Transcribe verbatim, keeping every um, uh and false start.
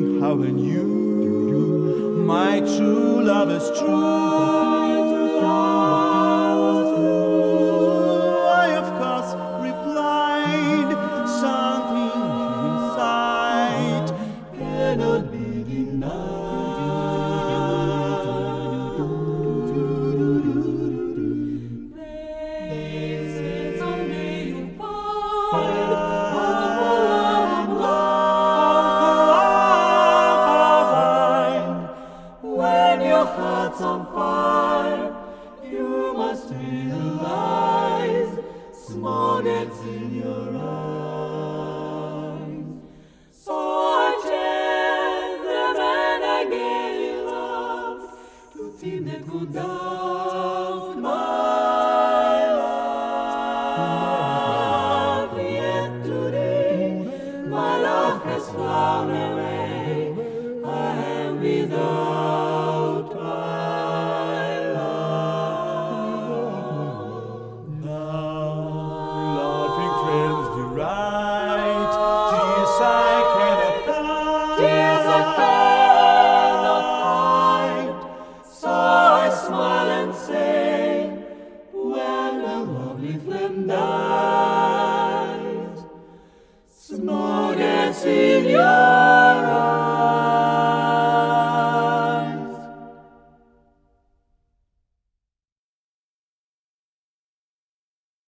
how when you, my true love is true. I of course replied, something inside cannot be denied. This is only you find. When your heart's on fire, you must realize small depths in your eyes. So I chant them and I gave up to think that could doubt my love. Yet today my love has flown away. I am without.